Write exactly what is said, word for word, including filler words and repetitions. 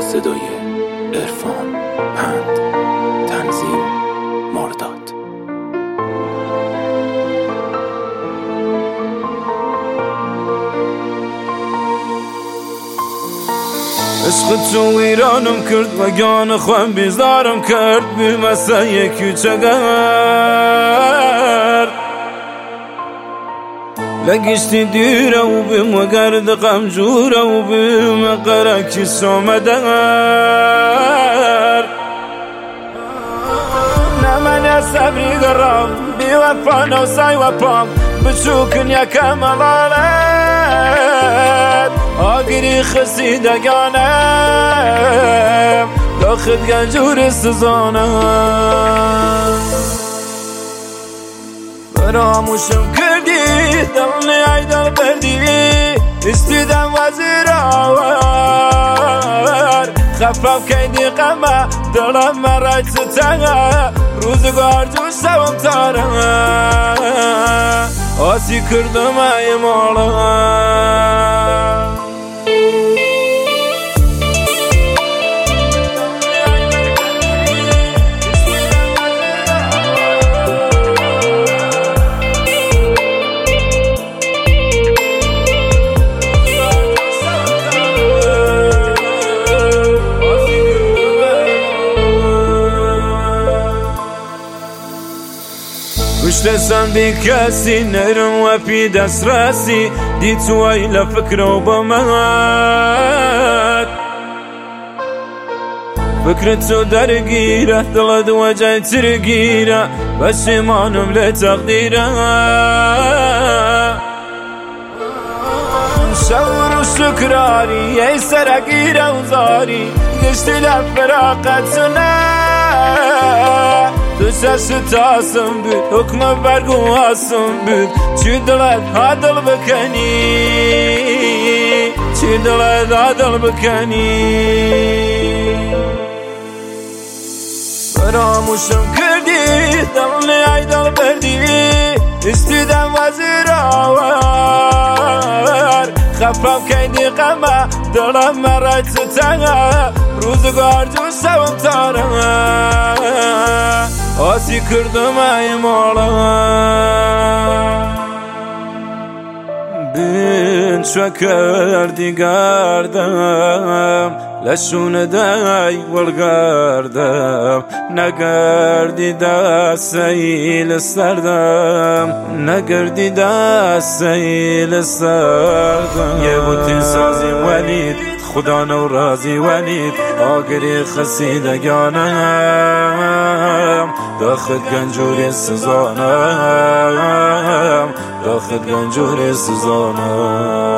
صدای عرفان پند، تنظیم مرداد. عشق تو ویرانم کرد و گان خوام بیزارم کرد بی مسای کوچگر لگشتی دیره و بیم و گرد غم جوره و بیم قرکی سومدر نه من صبری گرام بی وفا نوسای و پام بچوکن یکم الالت آگری خسیدگانم داخل گنجور سزانم فراموشم کردی دلنی ای دل بردی استیدم وزیر آور خفم کیدی قمه دلم مرای ستنه روزگار جو سوم تاره آسی کردم ای مولا کشتسم بی کسی نرم و پی دست راسی دی توی لفکر و بمد فکر تو درگیره دلد و جای ترگیره بشیمانم لتقدیره شور و شکراری ای سرگیره و زاری گشتی لفراقتونه تو شش تاسم بود حکم برگو آسم بود چی دلت عادل بکنی چی دلت عادل بکنی فراموشم کردی دلنی ای دل بردی استیدم وزیر آور خفم کیدی قمه دلم مرای ستنه روزگار جو سوم تاره آسی کردم ای مولا بین چو کردی گردم لشون دای ولگردم نگردی دستیل سردم نگردی دستیل سردم یه بوتی سازی ولید خدا نو رازی ولید آگری خسیدگانم داخل گنجوری سزانم داخل گنجوری سزانم